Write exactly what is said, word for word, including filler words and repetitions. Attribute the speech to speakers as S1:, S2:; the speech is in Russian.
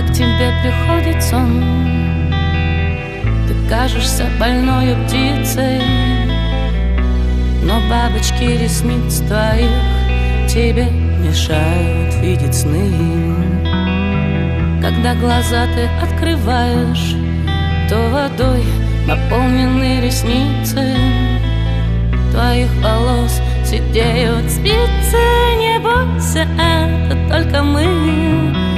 S1: Когда к тебе приходит сон, ты кажешься больною птицей, но бабочки ресниц твоих тебе мешают видеть сны. Когда глаза ты открываешь, то водой наполнены ресницы твоих волос сидеют спицы. Не бойся, это только мы.